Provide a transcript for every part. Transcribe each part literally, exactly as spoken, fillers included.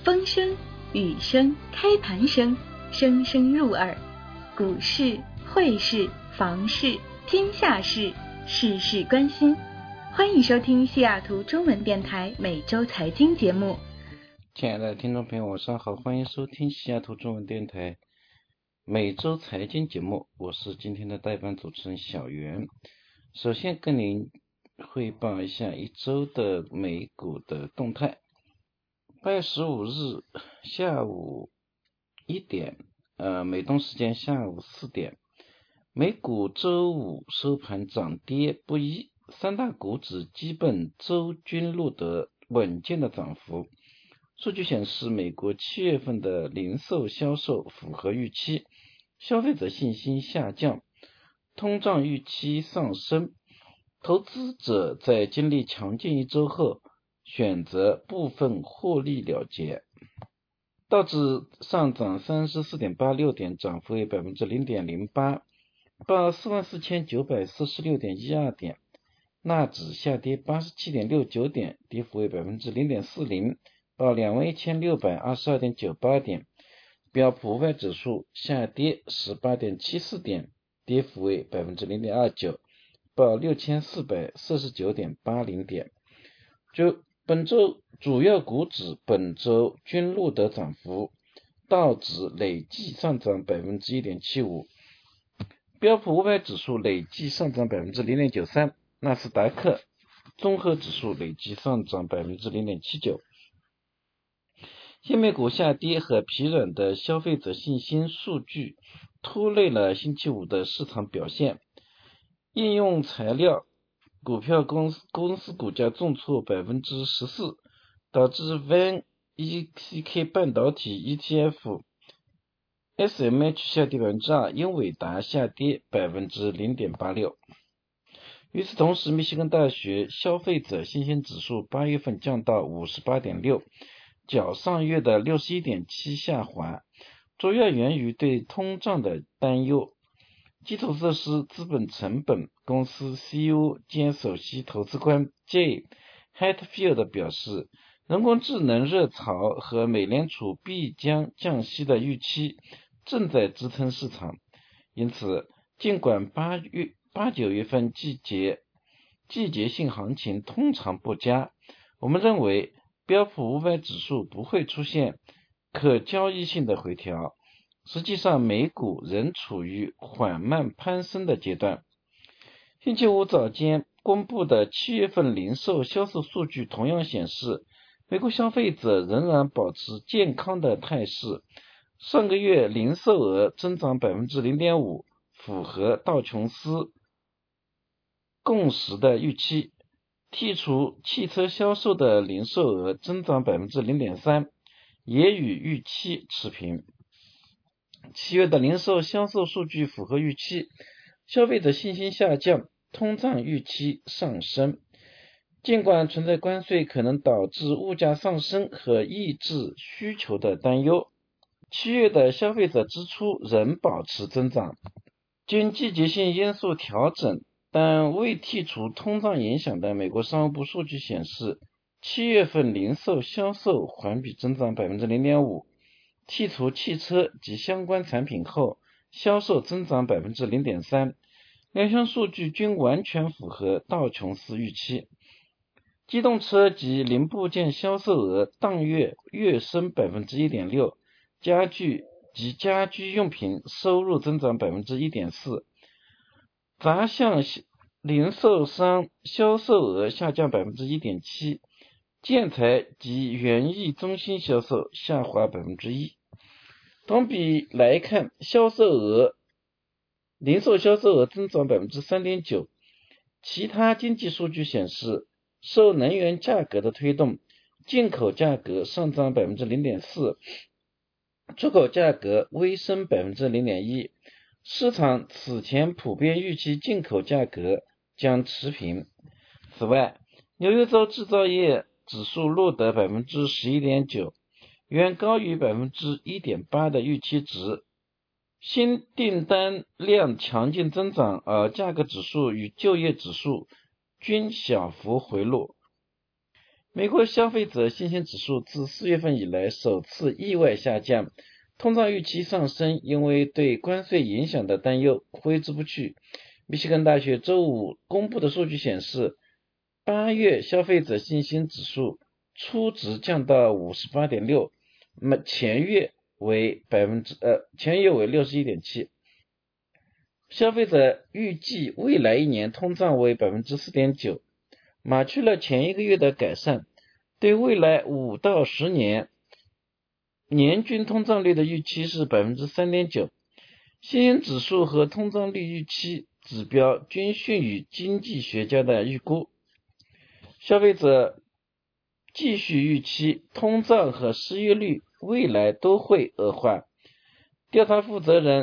风声、雨声、开盘声，声声入耳。股市、汇市、房市，天下事，事事关心。欢迎收听西雅图中文电台每周财经节目。 亲爱的听众朋友，晚上好，欢迎收听西雅图中文电台每周财经节目，我是今天的代班主持人小袁。首先跟您汇报一下一周的美股的动态。八月十五日下午一点，呃，美东时间下午四点，美股周五收盘涨跌不一，三大股指基本周均录得稳健的涨幅。数据显示，美国七月份的零售销售符合预期，消费者信心下降，通胀预期上升，投资者在经历强劲一周后选择部分获利了结。道指上涨 三十四点八六 点，涨幅为 百分之零点零八， 报 四万四千九百四十六点一二 点。纳指下跌 八十七点六九 点，跌幅为 百分之零点四零， 报 两万一千六百二十二点九八 点。标普五百指数下跌 十八点七四 点，跌幅为 百分之零点二九， 报 六千四百四十九点八零 点。就本周主要股指本周均录得涨幅，道指累计上涨 百分之一点七五， 标普五百指数累计上涨 百分之零点九三， 纳斯达克综合指数累计上涨 百分之零点七九。新美股下跌和疲软的消费者信心数据拖累了星期五的市场表现。应用材料股票公司公司股价重挫 百分之十四， 导致 Van E C K 半导体 E T F S M H 下跌 百分之二， 英伟达下跌 百分之零点八六。 与此同时，密歇根大学消费者信心指数八月份降到 五十八点六，较上月的 六十一点七 下滑，主要源于对通胀的担忧。基础设施资本成本公司 C E O 兼首席投资官 Jay Hatfield 表示，人工智能热潮和美联储必将降息的预期正在支撑市场，因此尽管八月八九月份季节季节性行情通常不佳，我们认为标普五百指数不会出现可交易性的回调。实际上，美股仍处于缓慢攀升的阶段。星期五早间公布的七月份零售销售数据同样显示，美国消费者仍然保持健康的态势。上个月零售额增长 百分之零点五， 符合道琼斯共识的预期。剔除汽车销售的零售额增长 百分之零点三， 也与预期持平。七月的零售销售数据符合预期，消费者信心下降，通胀预期上升。尽管存在关税可能导致物价上升和抑制需求的担忧，七月的消费者支出仍保持增长。经季节性因素调整但未剔除通胀影响的美国商务部数据显示，七月份零售销售环比增长 百分之零点五， 剔除汽车及相关产品后，销售增长 百分之零点三， 两项数据均完全符合道琼斯预期。机动车及零部件销售额当月跃升 百分之一点六， 家具及家居用品收入增长 百分之一点四， 杂项零售商销售额下降 百分之一点七， 建材及园艺中心销售下滑 百分之一。 同比来看，销售额零售销售额增长 百分之三点九。 其他经济数据显示，受能源价格的推动，进口价格上涨 百分之零点四， 出口价格微升 百分之零点一。 市场此前普遍预期进口价格将持平。此外，纽约州制造业指数录得 百分之十一点九， 远高于 百分之一点八 的预期值。新订单量强劲增长，而价格指数与就业指数均小幅回落。 美国消费者信心指数自四月份以来首次意外下降，通胀预期上升，因为对关税影响的担忧挥之不去。密歇根大学周五公布的数据显示，八月消费者信心指数初值降到 五十八点六， 前月为百分之呃前月为 六十一点七。消费者预计未来一年通胀为 百分之四点九， 码去了前一个月的改善，对未来五到十年年均通胀率的预期是 百分之三点九。 信心指数和通胀率预期指标均逊于经济学家的预估。消费者继续预期通胀和失业率未来都会恶化。调查负责人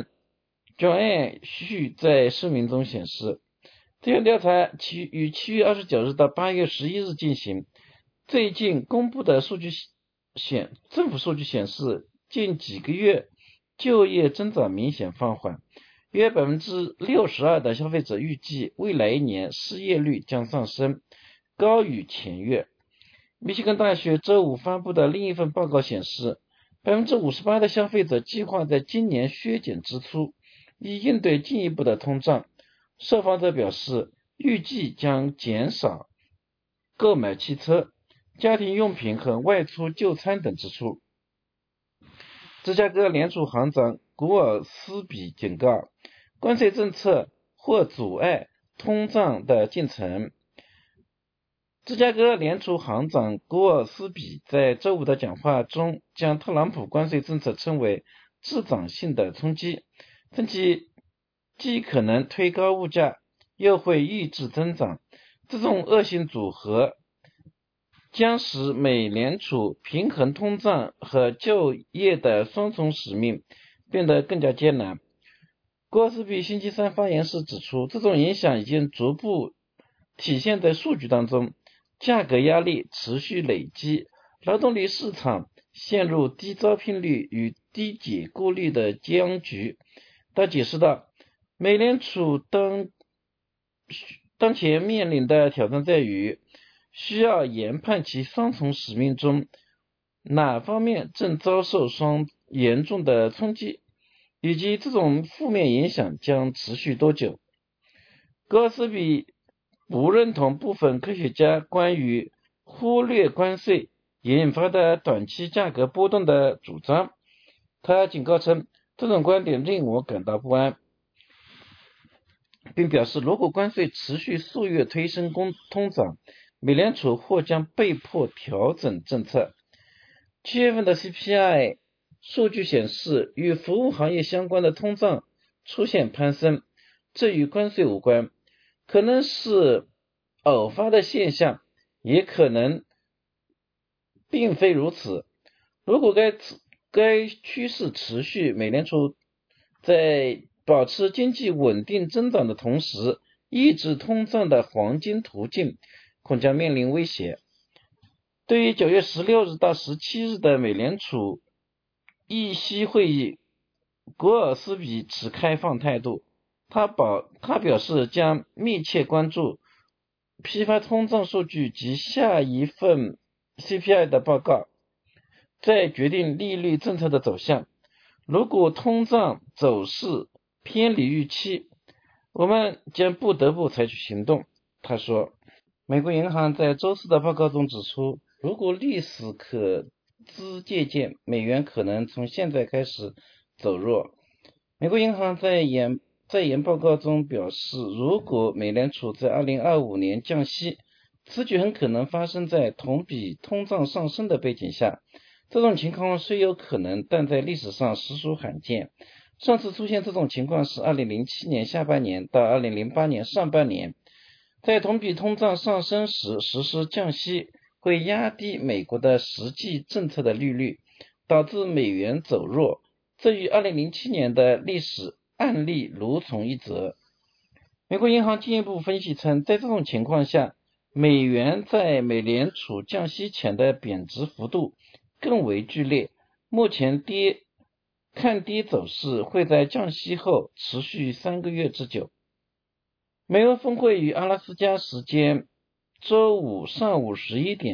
Joanne Xu 在声明中显示，这项调查于七月二十九日到八月十一日进行。最近公布的数据显政府数据显示，近几个月就业增长明显放缓，约 百分之六十二 的消费者预计未来一年失业率将上升，高于前月。密歇根大学周五发布的另一份报告显示， 百分之五十八 的消费者计划在今年削减支出，以应对进一步的通胀。受访者表示，预计将减少购买汽车、家庭用品和外出就餐等支出。芝加哥联储行长古尔斯比警告，关税政策或阻碍通胀的进程。芝加哥联储行长古尔斯比在周五的讲话中将特朗普关税政策称为滞涨性的冲击，称其既可能推高物价，又会抑制增长。这种恶性组合将使美联储平衡通胀和就业的双重使命变得更加艰难。古尔斯比星期三发言时指出，这种影响已经逐步体现在数据当中，价格压力持续累积，劳动力市场陷入低招聘率与低解雇率的僵局。他解释道，美联储当当前面临的挑战在于需要研判其双重使命中哪方面正遭受双严重的冲击，以及这种负面影响将持续多久。格尔斯比不认同部分科学家关于忽略关税引发的短期价格波动的主张。他警告称，这种观点令我感到不安，并表示如果关税持续数月推升通胀，美联储或将被迫调整政策。七月份的 C P I 数据显示，与服务行业相关的通胀出现攀升，这与关税无关，可能是偶发的现象，也可能并非如此。如果该该趋势持续，美联储在保持经济稳定增长的同时，抑制通胀的黄金途径恐将面临威胁。对于九月十六日到十七日的美联储议息会议，古尔斯比持开放态度。他保他表示将密切关注批发通胀数据及下一份 C P I 的报告，再决定利率政策的走向。如果通胀走势偏离预期，我们将不得不采取行动，他说。美国银行在周四的报告中指出，如果历史可资借鉴，美元可能从现在开始走弱。美国银行在研在研报告中表示，如果美联储在二零二五年降息，此举很可能发生在同比通胀上升的背景下。这种情况虽有可能，但在历史上实属罕见。上次出现这种情况是二零零七年下半年到二零零八年上半年。在同比通胀上升时实施降息，会压低美国的实际政策的利率，导致美元走弱。这与二零零七年的历史案例如出一辙。美国银行进一步分析称，在这种情况下，美元在美联储降息前的贬值幅度更为剧烈，目前跌看跌走势会在降息后持续三个月之久。美俄峰会于阿拉斯加时间周五上午十一点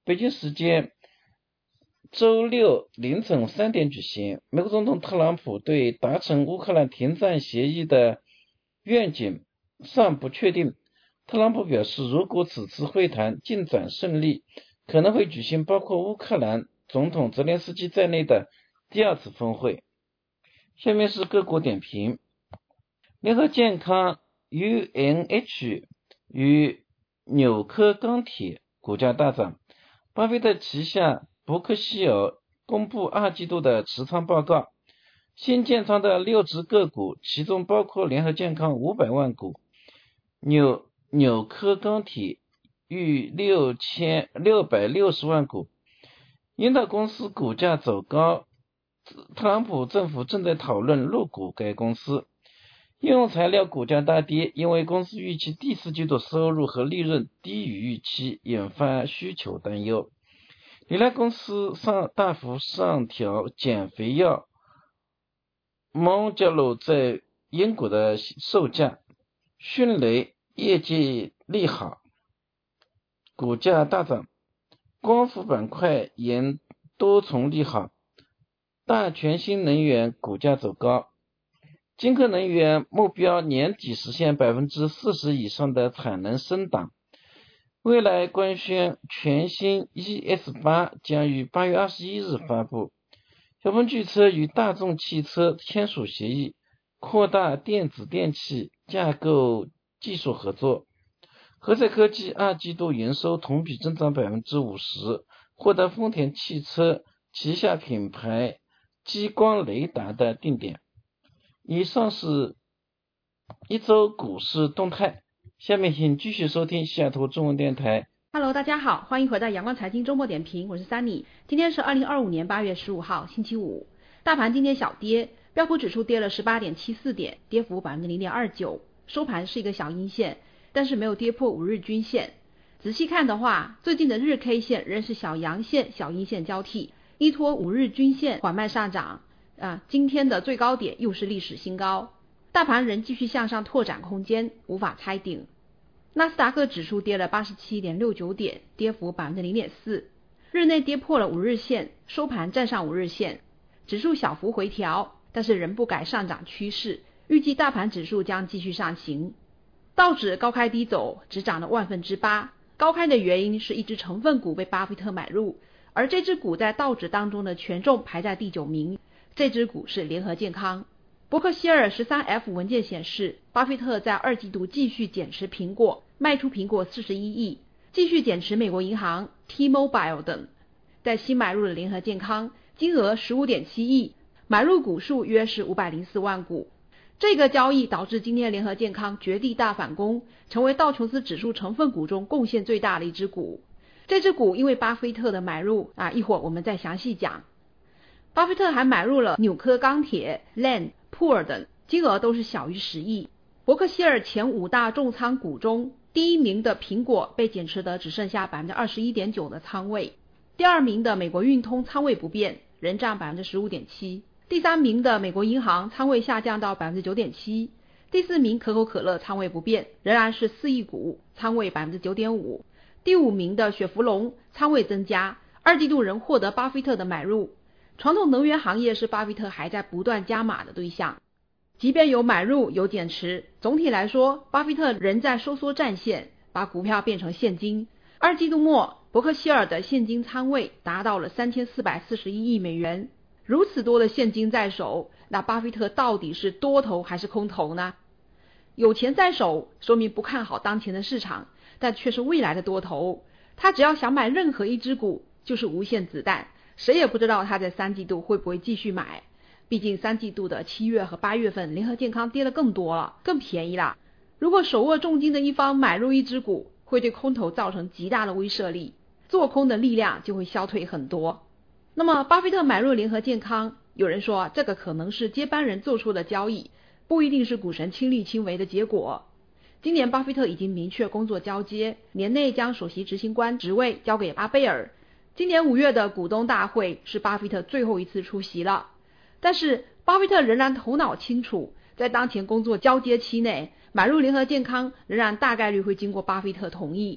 北京时间周六凌晨三点举行。美国总统特朗普对达成乌克兰停战协议的愿景尚不确定。特朗普表示，如果此次会谈进展顺利，可能会举行包括乌克兰总统泽连斯基在内的第二次峰会。下面是各国点评。联合健康 U N H 与纽科钢铁股价大涨。巴菲特旗下伯克希尔公布二季度的持仓报告，新建仓的六只个股，其中包括联合健康五百万股，纽纽科钢铁逾六千六百六十万股。因道公司股价走高，特朗普政府正在讨论入股该公司。应用材料股价大跌，因为公司预期第四季度收入和利润低于预期，引发需求担忧。李来公司上大幅上调减肥药蒙加鲁在英国的售价，迅雷业绩利好，股价大涨。光伏板块沿多重利好，大全新能源股价走高。金科能源目标年底实现 百分之四十 以上的产能升档。蔚来官宣全新 E S 八 将于八月二十一日发布。小鹏汽车与大众汽车签署协议，扩大电子电器架构技术合作。和泰科技二季度营收同比增长 百分之五十， 获得丰田汽车旗下品牌激光雷达的定点。以上是一周股市动态，下面请继续收听西雅图中文电台。 Hello， 大家好，欢迎回到阳光财经周末点评，我是 Sunny。今天是二零二五年八月十五号，星期五。大盘今天小跌，标普指数跌了 十八点七四 点，跌幅 百分之零点二九， 收盘是一个小阴线，但是没有跌破五日均线。仔细看的话，最近的日 K 线仍是小阳线、小阴线交替，依托五日均线缓慢上涨。啊，今天的最高点又是历史新高，大盘仍继续向上拓展空间，无法拆顶。纳斯达克指数跌了 八十七点六九 点，跌幅 百分之零点四， 日内跌破了五日线，收盘站上五日线，指数小幅回调，但是仍不改上涨趋势，预计大盘指数将继续上行。道指高开低走，只涨了万分之八，高开的原因是一只成分股被巴菲特买入，而这只股在道指当中的权重排在第九名，这只股是联合健康。伯克希尔 十三 F 文件显示，巴菲特在二季度继续减持苹果，卖出苹果四十一亿，继续减持美国银行、T-Mobile 等，在新买入的联合健康，金额 十五点七亿，买入股数约是五百零四万股。这个交易导致今天联合健康绝地大反攻，成为道琼斯指数成分股中贡献最大的一只股。这只股因为巴菲特的买入啊，一会儿我们再详细讲。巴菲特还买入了纽科钢铁、Land、Poor 等，金额都是小于十亿。伯克希尔前五大重仓股中，第一名的苹果被减持的只剩下 百分之二十一点九 的仓位，第二名的美国运通仓位不变，仍占 百分之十五点七， 第三名的美国银行仓位下降到 百分之九点七， 第四名可口可乐仓位不变，仍然是四亿股，仓位 百分之九点五， 第五名的雪佛龙仓位增加，二季度仍获得巴菲特的买入。传统能源行业是巴菲特还在不断加码的对象，即便有买入有减持，总体来说巴菲特仍在收缩战线，把股票变成现金。二季度末伯克希尔的现金仓位达到了三千四百四十一亿美元，如此多的现金在手，那巴菲特到底是多头还是空头呢？有钱在手说明不看好当前的市场，但却是未来的多头，他只要想买任何一只股就是无限子弹，谁也不知道他在三季度会不会继续买，毕竟三季度的七月和八月份联合健康跌得更多了，更便宜了。如果手握重金的一方买入一只股，会对空头造成极大的威慑力，做空的力量就会消退很多。那么巴菲特买入联合健康，有人说这个可能是接班人做出的交易，不一定是股神亲力亲为的结果。今年巴菲特已经明确工作交接，年内将首席执行官职位交给阿贝尔。今年五月的股东大会是巴菲特最后一次出席了，但是巴菲特仍然头脑清楚，在当前工作交接期内，买入联合健康仍然大概率会经过巴菲特同意。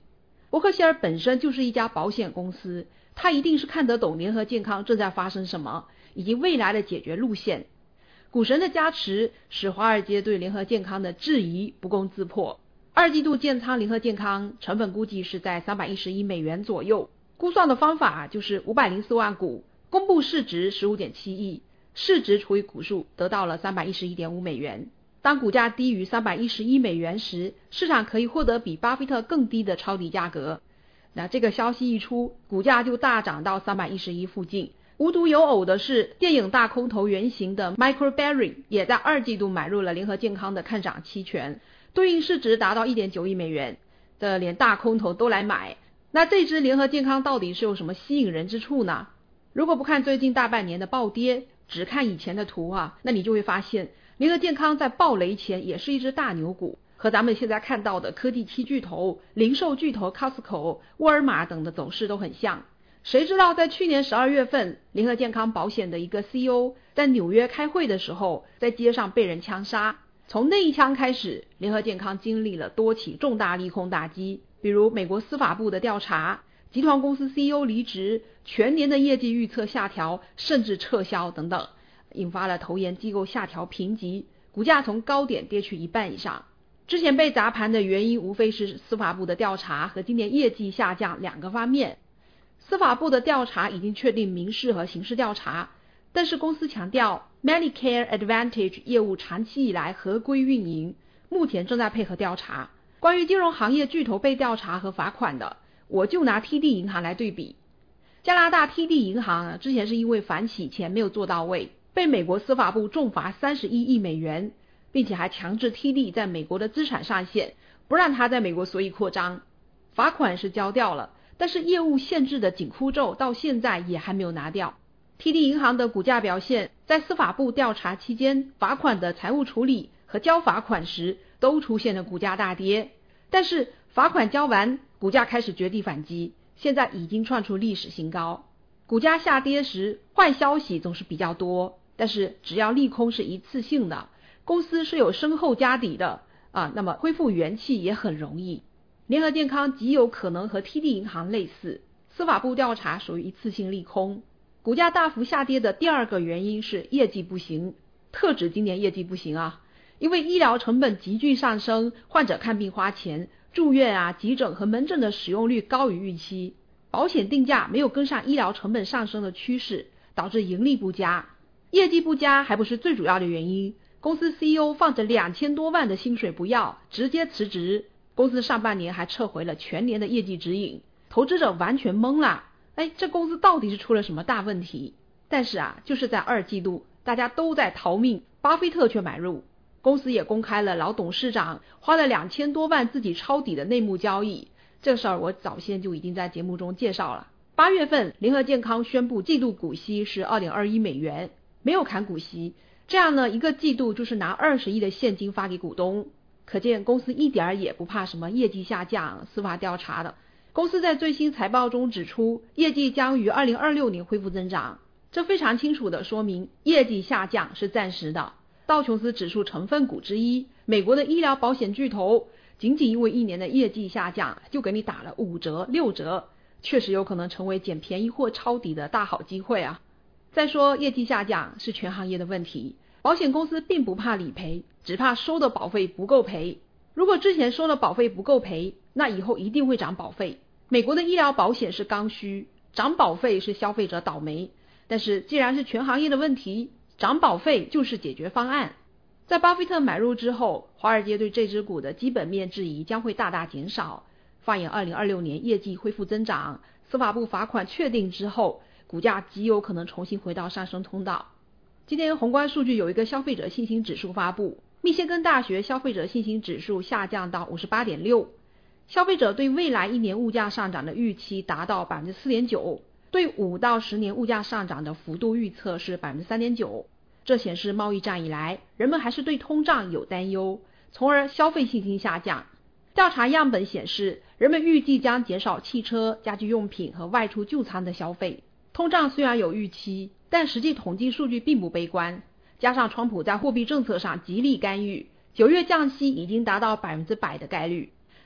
伯克希尔本身就是一家保险公司，他一定是看得懂联合健康正在发生什么，以及未来的解决路线。股神的加持使华尔街对联合健康的质疑不攻自破。二季度建仓联合健康，成本估计是在三百一十亿美元左右，估算的方法就是五百零四万股，公布市值 十五点七亿，市值除以股数得到了 三百一十一点五美元。当股价低于三百一十一美元时，市场可以获得比巴菲特更低的抄底价格。那这个消息一出，股价就大涨到三百一十一附近。无独有偶的是，电影大空头原型的 Michael Burry 也在二季度买入了联合健康的看涨期权，对应市值达到 一点九亿美元，这连大空头都来买。那这支联合健康到底是有什么吸引人之处呢？如果不看最近大半年的暴跌，只看以前的图啊，那你就会发现联合健康在暴雷前也是一只大牛股，和咱们现在看到的科技七巨头、零售巨头 Costco、沃尔玛等的走势都很像。谁知道在去年十二月份，联合健康保险的一个 C E O 在纽约开会的时候，在街上被人枪杀。从那一枪开始，联合健康经历了多起重大利空打击，比如美国司法部的调查、集团公司 C E O 离职、全年的业绩预测下调甚至撤销等等，引发了投研机构下调评级，股价从高点跌去一半以上。之前被砸盘的原因无非是司法部的调查和今年业绩下降两个方面。司法部的调查已经确定民事和刑事调查，但是公司强调 Medicare Advantage 业务长期以来合规运营，目前正在配合调查。关于金融行业巨头被调查和罚款的，我就拿 T D 银行来对比。加拿大 T D 银行之前是因为反洗钱没有做到位，被美国司法部重罚三十一亿美元，并且还强制 T D 在美国的资产上限，不让它在美国随意扩张。罚款是交掉了，但是业务限制的紧箍咒到现在也还没有拿掉。T D 银行的股价表现，在司法部调查期间，罚款的财务处理和交罚款时都出现了股价大跌，但是罚款交完，股价开始绝地反击，现在已经创出历史新高。股价下跌时，坏消息总是比较多，但是只要利空是一次性的，公司是有深厚家底的啊，那么恢复元气也很容易。联合健康极有可能和 T D 银行类似，司法部调查属于一次性利空。股价大幅下跌的第二个原因是业绩不行，特指今年业绩不行啊，因为医疗成本急剧上升，患者看病花钱，住院啊、急诊和门诊的使用率高于预期，保险定价没有跟上医疗成本上升的趋势，导致盈利不佳。业绩不佳还不是最主要的原因，公司 C E O 放着两千多万的薪水不要，直接辞职。公司上半年还撤回了全年的业绩指引，投资者完全懵了，哎，这公司到底是出了什么大问题？但是啊，就是在二季度，大家都在逃命，巴菲特却买入。公司也公开了老董事长花了两千多万自己抄底的内幕交易，这事儿我早先就已经在节目中介绍了。八月份，联合健康宣布季度股息是 二点二一美元，没有砍股息，这样呢，一个季度就是拿二十亿的现金发给股东。可见公司一点也不怕什么业绩下降、司法调查的。公司在最新财报中指出，业绩将于二零二六年恢复增长，这非常清楚地说明业绩下降是暂时的。道琼斯指数成分股之一，美国的医疗保险巨头，仅仅因为一年的业绩下降，就给你打了五折、六折，确实有可能成为捡便宜货抄底的大好机会啊。再说业绩下降是全行业的问题，保险公司并不怕理赔，只怕收的保费不够赔。如果之前收的保费不够赔，那以后一定会涨保费。美国的医疗保险是刚需，涨保费是消费者倒霉。但是既然是全行业的问题，涨保费就是解决方案。在巴菲特买入之后，华尔街对这只股的基本面质疑将会大大减少。放眼二零二六年业绩恢复增长，司法部罚款确定之后，股价极有可能重新回到上升通道。今天宏观数据有一个消费者信心指数发布，密歇根大学消费者信心指数下降到 五十八点六， 消费者对未来一年物价上涨的预期达到 百分之四点九， 对五到十年物价上涨的幅度预测是 百分之三点九。 这显示贸易战以来，人们还是对通胀有担忧，从而消费信心下降。调查样本显示，人们预计将减少汽车、家居用品和外出就餐的消费。通胀虽然有预期，但实际统计数据并不悲观，加上川普在货币政策上极力干预，九月降息已经达到百分之百的概率。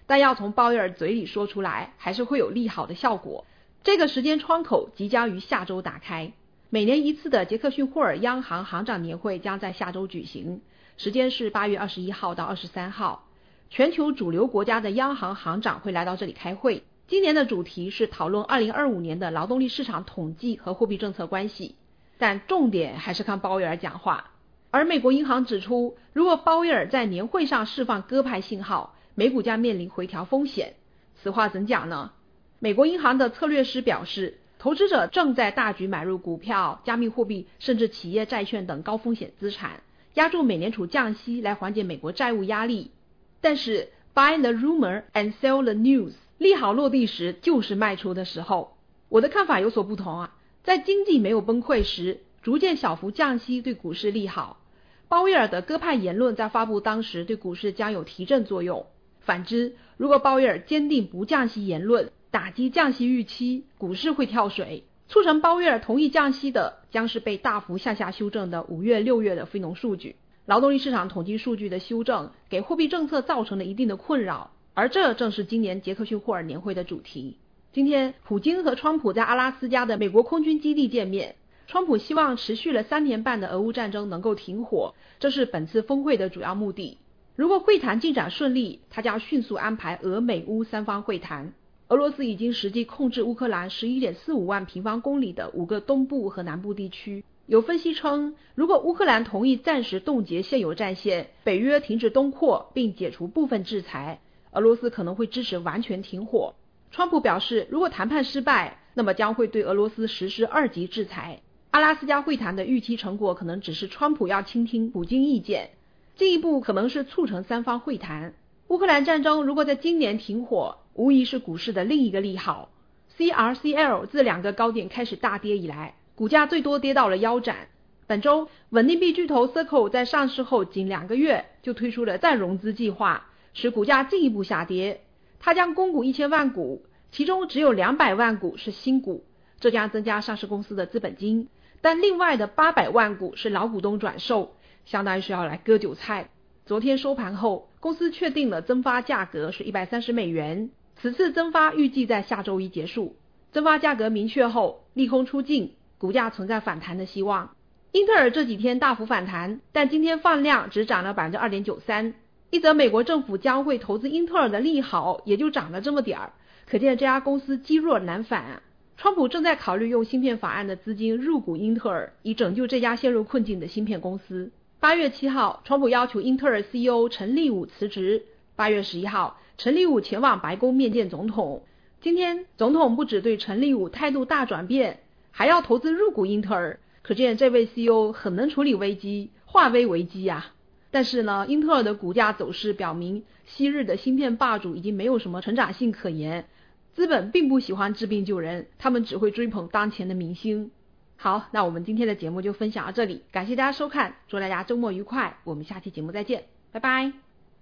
但要从鲍威尔嘴里说出来，还是会有利好的效果。这个时间窗口即将于下周打开。每年一次的杰克逊霍尔央行行长年会将在下周举行，时间是八月二十一号到二十三号。全球主流国家的央行行长会来到这里开会。今年的主题是讨论二零二五年的劳动力市场统计和货币政策关系，但重点还是看鲍威尔讲话。而美国银行指出，如果鲍威尔在年会上释放鸽派信号，美股将面临回调风险。此话怎讲呢？美国银行的策略师表示，投资者正在大举买入股票、加密货币甚至企业债券等高风险资产，压住美联储降息来缓解美国债务压力。但是 buy the rumor and sell the news， 利好落地时就是卖出的时候。我的看法有所不同啊，在经济没有崩溃时，逐渐小幅降息对股市利好。鲍威尔的鸽派言论在发布当时对股市将有提振作用。反之，如果鲍威尔坚定不降息言论，打击降息预期，股市会跳水。促成鲍威尔同意降息的将是被大幅向下修正的五月、六月的非农数据。劳动力市场统计数据的修正给货币政策造成了一定的困扰，而这正是今年杰克逊霍尔年会的主题。今天，普京和川普在阿拉斯加的美国空军基地见面。川普希望持续了三年半的俄乌战争能够停火，这是本次峰会的主要目的。如果会谈进展顺利，他将迅速安排俄美乌三方会谈。俄罗斯已经实际控制乌克兰 十一点四五万平方公里的五个东部和南部地区。有分析称，如果乌克兰同意暂时冻结现有战线，北约停止东扩并解除部分制裁，俄罗斯可能会支持完全停火。川普表示，如果谈判失败，那么将会对俄罗斯实施二级制裁。阿拉斯加会谈的预期成果可能只是川普要倾听普京意见，进一步可能是促成三方会谈。乌克兰战争如果在今年停火，无疑是股市的另一个利好。C R C L 自两个高点开始大跌以来，股价最多跌到了腰斩。本周，稳定币巨头 Circle 在上市后仅两个月就推出了再融资计划，使股价进一步下跌。它将供股一千万股，其中只有两百万股是新股，这将增加上市公司的资本金。但另外的八百万股是老股东转售，相当于是要来割韭菜。昨天收盘后，公司确定了增发价格是一百三十美元，此次增发预计在下周一结束。增发价格明确后，利空出尽，股价存在反弹的希望。英特尔这几天大幅反弹，但今天放量只涨了 百分之二点九三。一则美国政府将会投资英特尔的利好也就涨了这么点儿，可见这家公司积弱难返啊。川普正在考虑用芯片法案的资金入股英特尔，以拯救这家陷入困境的芯片公司。八月七号，川普要求英特尔 C E O 陈立武辞职。八月十一号，陈立武前往白宫面见总统。今天，总统不只对陈立武态度大转变，还要投资入股英特尔，可见这位 C E O 很能处理危机，化危为机啊。但是呢，英特尔的股价走势表明，昔日的芯片霸主已经没有什么成长性可言。资本并不喜欢治病救人，他们只会追捧当前的明星。好，那我们今天的节目就分享到这里，感谢大家收看，祝大家周末愉快，我们下期节目再见，拜拜。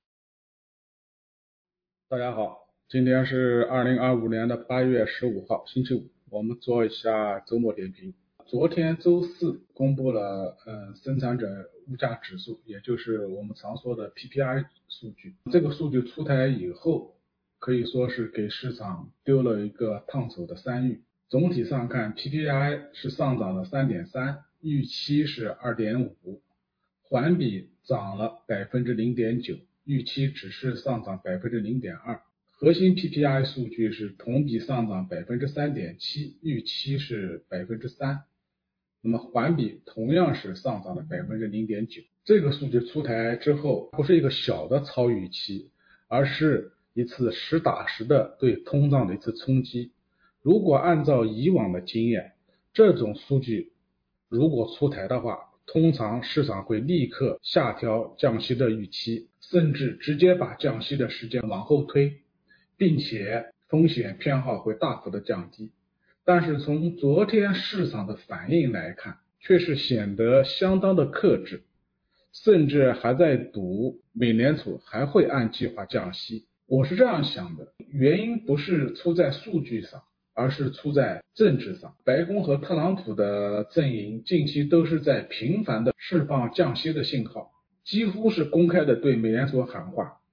大家好，今天是二零二五年的八月十五号，星期五，我们做一下周末点评。昨天周四公布了呃生产者物价指数，也就是我们常说的 P P I 数据。这个数据出台以后，可以说是给市场丢了一个烫手的山芋。总体上看 P P I 是上涨了 三点三， 预期是 二点五， 环比涨了 百分之零点九， 预期只是上涨 百分之零点二。 核心 P P I 数据是同比上涨 百分之三点七， 预期是 百分之三， 那么环比同样是上涨了 百分之零点九。 这个数据出台之后，不是一个小的超预期，而是一次实打实的对通胀的一次冲击。如果按照以往的经验，这种数据如果出台的话，通常市场会立刻下调降息的预期，甚至直接把降息的时间往后推，并且风险偏好会大幅的降低。但是从昨天市场的反应来看，却是显得相当的克制，甚至还在赌美联储还会按计划降息。我是这样想的，原因不是出在数据上，而是出在政治上。白宫和特朗普的阵营近期都是在频繁的释放降息的信号，几乎是公开的对美联储喊话。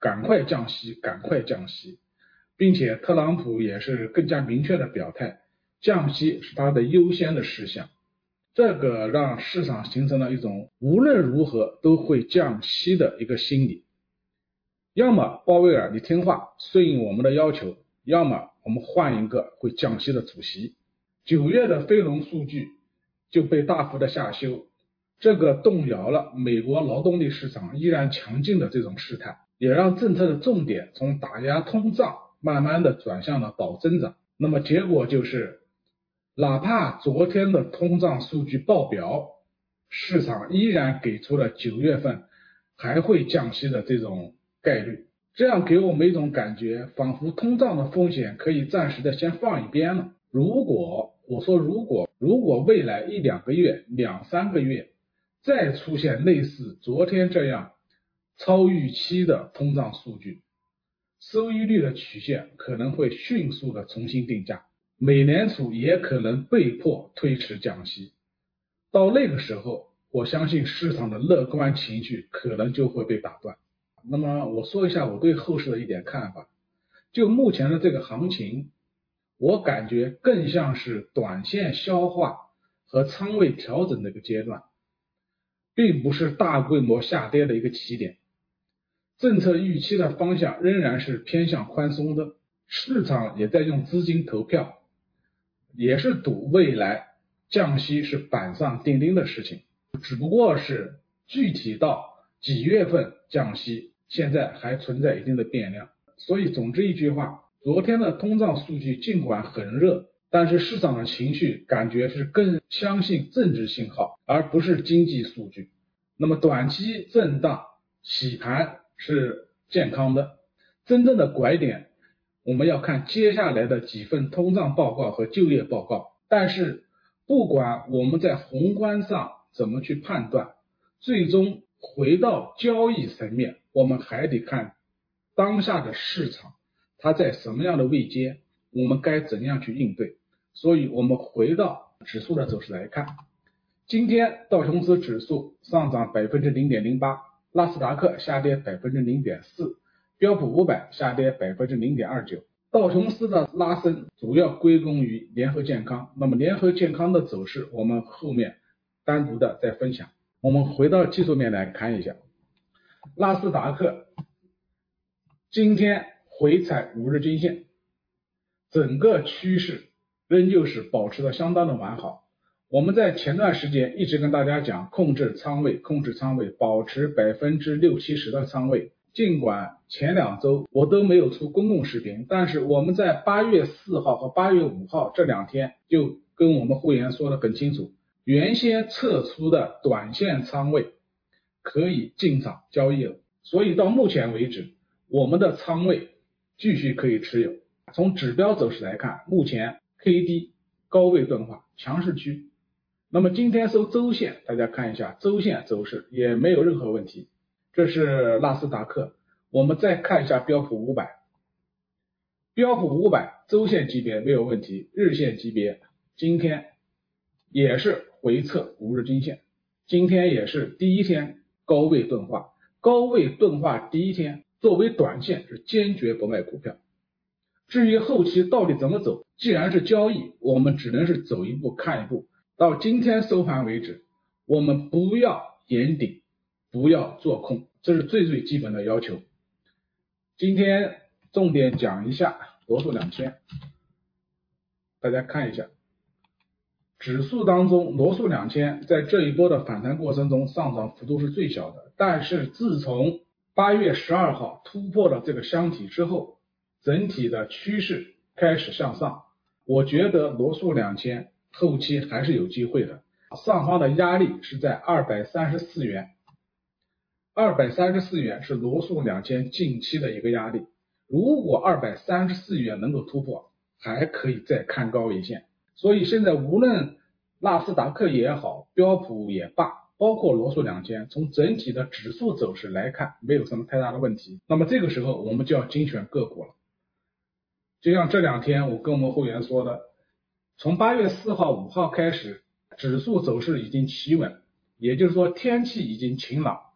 赶快降息，赶快降息，并且特朗普也是更加明确的表态，降息是他的优先的事项。这个让市场形成了一种无论如何都会降息的一个心理，要么鲍威尔你听话顺应我们的要求，要么我们换一个会降息的主席。九月的非农数据就被大幅的下修，这个动摇了美国劳动力市场依然强劲的这种事态，也让政策的重点从打压通胀慢慢的转向了保增长。那么结果就是哪怕昨天的通胀数据爆表，市场依然给出了九月份还会降息的这种概率，这样给我们一种感觉，仿佛通胀的风险可以暂时的先放一边了。如果我说如果如果未来一两个月两三个月再出现类似昨天这样超预期的通胀数据，收益率的曲线可能会迅速的重新定价，美联储也可能被迫推迟降息。到那个时候，我相信市场的乐观情绪可能就会被打断。那么我说一下我对后市的一点看法，就目前的这个行情，我感觉更像是短线消化和仓位调整的一个阶段，并不是大规模下跌的一个起点。政策预期的方向仍然是偏向宽松的，市场也在用资金投票，也是赌未来降息是板上钉钉的事情，只不过是具体到几月份降息，现在还存在一定的变量。所以总之一句话，昨天的通胀数据尽管很热，但是市场的情绪感觉是更相信政治信号，而不是经济数据。那么短期震荡洗盘是健康的，真正的拐点我们要看接下来的几份通胀报告和就业报告。但是不管我们在宏观上怎么去判断，最终回到交易层面，我们还得看当下的市场它在什么样的位阶，我们该怎样去应对。所以我们回到指数的走势来看，今天道琼斯指数上涨 百分之零点零八， 纳斯达克下跌 百分之零点四， 标普五百下跌 百分之零点二九。 道琼斯的拉升主要归功于联合健康，那么联合健康的走势我们后面单独的再分享。我们回到技术面来看一下，纳斯达克今天回踩五日均线，整个趋势仍旧是保持的相当的完好。我们在前段时间一直跟大家讲控制仓位，控制仓位，保持百分之六七十的仓位。尽管前两周我都没有出公共视频，但是我们在八月四号和八月五号这两天就跟我们会员说得很清楚，原先撤出的短线仓位可以进场交易了。所以到目前为止，我们的仓位继续可以持有。从指标走势来看，目前 K D 高位钝化，强势区。那么今天收周线，大家看一下周线走势也没有任何问题。这是纳斯达克。我们再看一下标普五百，标普五百周线级别没有问题，日线级别今天也是回测五日均线，今天也是第一天高位钝化，高位钝化第一天作为短线是坚决不卖股票。至于后期到底怎么走，既然是交易，我们只能是走一步看一步。到今天收盘为止，我们不要延顶，不要做空，这是最最基本的要求。今天重点讲一下罗素两千，大家看一下指数当中，罗素两千在这一波的反弹过程中上涨幅度是最小的，但是自从八月十二号突破了这个箱体之后，整体的趋势开始向上，我觉得罗素两千后期还是有机会的。上方的压力是在二百三十四元，二百三十四元是罗素两千近期的一个压力，如果二百三十四元能够突破，还可以再看高一线。所以现在无论纳斯达克也好，标普也罢，包括罗素两千，从整体的指数走势来看没有什么太大的问题。那么这个时候我们就要精选个股了。就像这两天我跟我们会员说的，从八月四号五号开始，指数走势已经企稳，也就是说天气已经晴朗，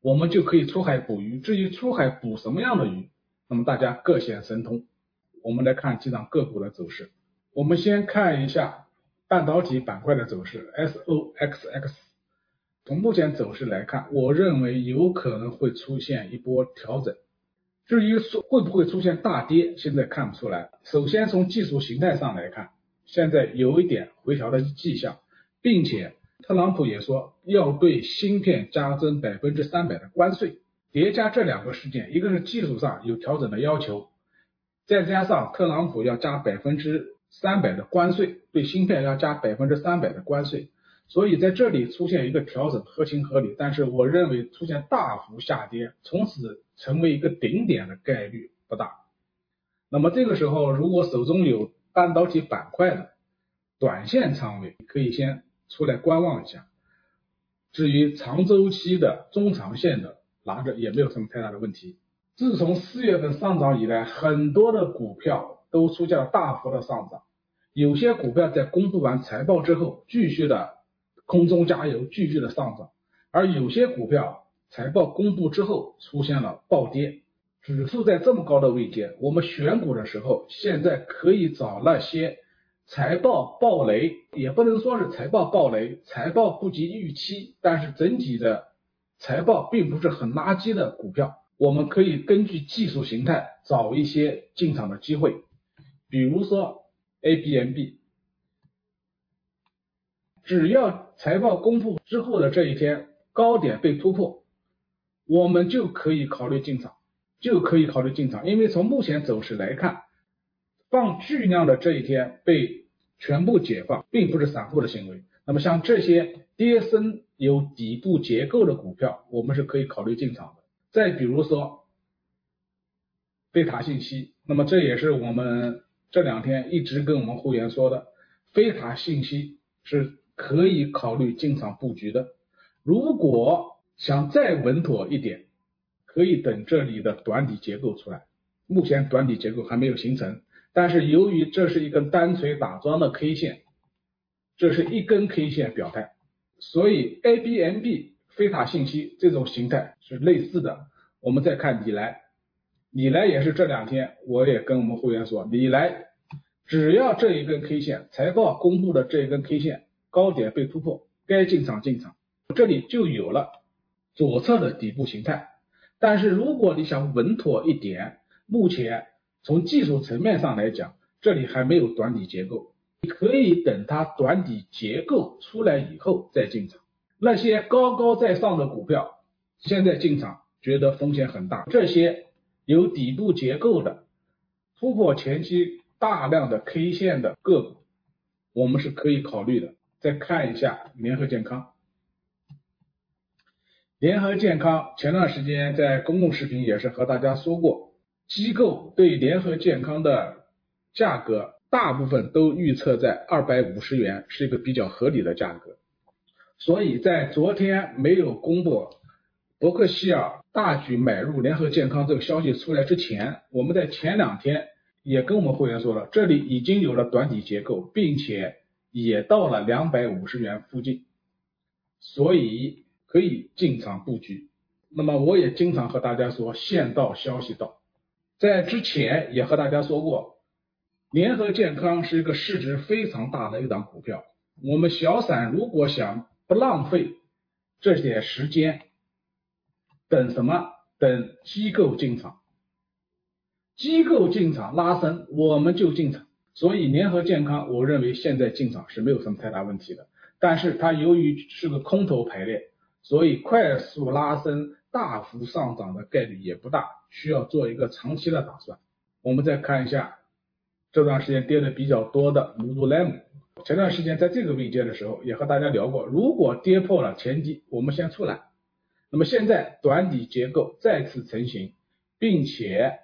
我们就可以出海捕鱼。至于出海捕什么样的鱼，那么大家各显神通。我们来看几档个股的走势。我们先看一下半导体板块的走势 S O X X。 从目前走势来看，我认为有可能会出现一波调整。至于会不会出现大跌，现在看不出来。首先从技术形态上来看，现在有一点回调的迹象，并且特朗普也说要对芯片加征 百分之三百 的关税。叠加这两个事件，一个是技术上有调整的要求，再加上特朗普要加 百分之三百 的关税，对芯片要加 百分之三百 的关税，所以在这里出现一个调整合情合理。但是我认为出现大幅下跌，从此成为一个顶点的概率不大。那么这个时候如果手中有半导体板块的短线仓位，可以先出来观望一下。至于长周期的中长线的拿着也没有什么太大的问题。自从四月份上涨以来，很多的股票都出现了大幅的上涨，有些股票在公布完财报之后继续的空中加油，继续的上涨，而有些股票财报公布之后出现了暴跌。指数在这么高的位阶，我们选股的时候现在可以找那些财报暴雷，也不能说是财报暴雷，财报不及预期，但是整体的财报并不是很垃圾的股票，我们可以根据技术形态找一些进场的机会。比如说 A B M B， 只要财报公布之后的这一天高点被突破，我们就可以考虑进场就可以考虑进场因为从目前走势来看，放巨量的这一天被全部解放，并不是散户的行为。那么像这些跌升有底部结构的股票，我们是可以考虑进场的。再比如说飞塔信息，那么这也是我们这两天一直跟我们会员说的，飞塔信息是可以考虑进场布局的。如果想再稳妥一点，可以等这里的短底结构出来。目前短底结构还没有形成，但是由于这是一根单锤打桩的 K 线，这是一根 K 线表态，所以 A B M B 飞塔信息这种形态是类似的。我们再看李来，李来也是这两天我也跟我们会员说，李来只要这一根 K 线财报公布的这一根 K 线高点被突破，该进场进场，这里就有了左侧的底部形态。但是如果你想稳妥一点，目前从技术层面上来讲，这里还没有短底结构，你可以等它短底结构出来以后再进场。那些高高在上的股票现在进场觉得风险很大，这些有底部结构的突破前期大量的 K 线的个股我们是可以考虑的。再看一下联合健康，联合健康前段时间在公共视频也是和大家说过，机构对联合健康的价格大部分都预测在二百五十元，是一个比较合理的价格。所以在昨天没有公布伯克希尔大举买入联合健康这个消息出来之前，我们在前两天也跟我们会员说了，这里已经有了短底结构，并且也到了两百五十元附近，所以可以进场布局。那么我也经常和大家说，线到消息到。在之前也和大家说过，联合健康是一个市值非常大的一档股票，我们小散如果想不浪费这些时间，等什么？等机构进场，机构进场拉升我们就进场。所以联合健康我认为现在进场是没有什么太大问题的，但是它由于是个空头排列，所以快速拉升大幅上涨的概率也不大，需要做一个长期的打算。我们再看一下这段时间跌的比较多的 Lululemon， 前段时间在这个位阶的时候也和大家聊过，如果跌破了前低我们先出来。那么现在短底结构再次成型，并且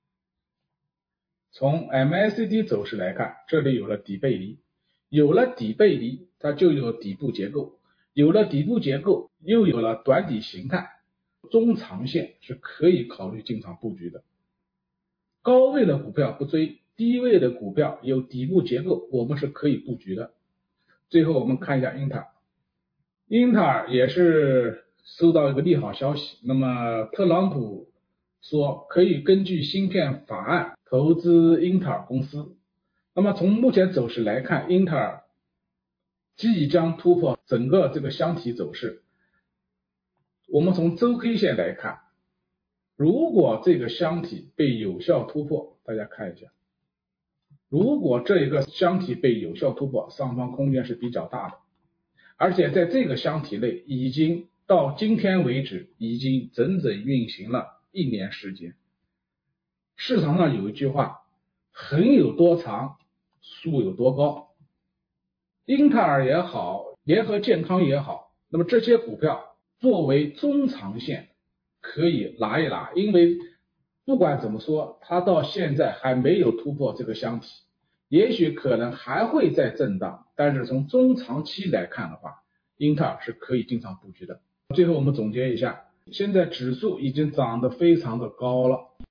从 M A C D 走势来看，这里有了底背离，有了底背离它就有底部结构，有了底部结构又有了短底形态，中长线是可以考虑进场布局的。高位的股票不追，低位的股票有底部结构我们是可以布局的。最后我们看一下英特尔，英特尔也是收到一个利好消息，那么特朗普说可以根据芯片法案投资英特尔公司。那么从目前走势来看，英特尔即将突破整个这个箱体走势。我们从周 K 线来看，如果这个箱体被有效突破，大家看一下，如果这一个箱体被有效突破，上方空间是比较大的，而且在这个箱体内已经到今天为止已经整整运行了一年时间。市场上有一句话，横有多长，竖有多高。英特尔也好，联合健康也好，那么这些股票作为中长线可以拿一拿，因为不管怎么说，它到现在还没有突破这个箱体，也许可能还会再震荡，但是从中长期来看的话，英特尔是可以进场布局的。最后我们总结一下，现在指数已经涨得非常的高了，